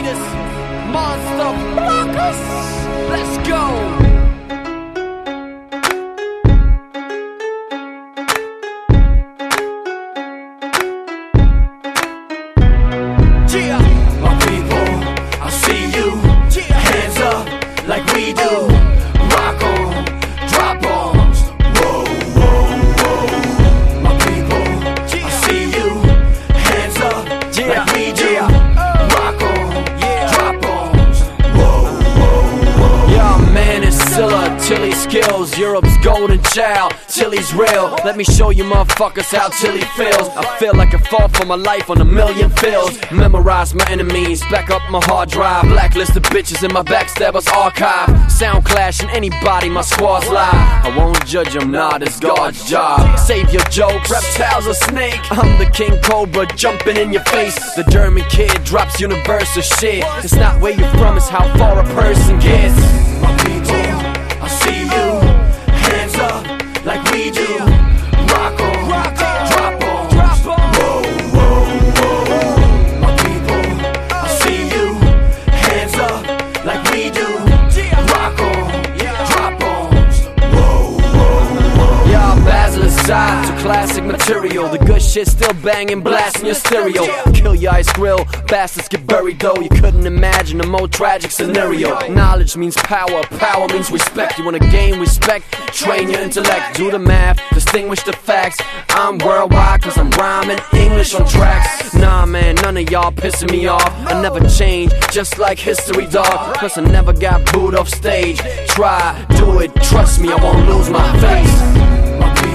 biggest monster blockers. Let's go. My people, I see you. Hands up like we do. Rock on, drop bombs. Whoa, whoa, whoa. My people, I see you. Hands up like we do. Rock on, drop bombs. Whoa, whoa, whoa. Yeah, man, it's Scylla, Tilly skills, Europe's golden child. Tilly's real. Let me show you motherfuckers how Tilly feels. I feel like I fought for my life on a million fields. Memorize my enemies, back up my hard drive. Blacklisted bitches in my backstabbers archive. Sound clashing anybody, my squad's lie. I won't judge them, nah, it's God's job. Save your jokes, reptiles or snake. I'm the King Cobra jumping in your face. The German kid drops universal shit. It's not where you're from, it's how far a person gets. My people, I see you. Hands up like we do. Rock on, drop bombs. Whoa, whoa, whoa. My people, I see you. Hands up like we do. Rock on, drop bombs. Whoa, whoa, whoa. Yeah, Basil aside to classic material. The good shit still banging, blasting your stereo. Kill your ice grill, bastards get buried though. You couldn't imagine a more tragic scenario. Knowledge means power, power means respect. You wanna gain respect, train your intellect. Do the math, distinguish the facts. I'm worldwide cause I'm rhyming English on tracks. Nah man, none of y'all pissing me off. I never change, just like history dog. Plus I never got booed off stage. Try, do it, trust me, I won't lose my face. My people,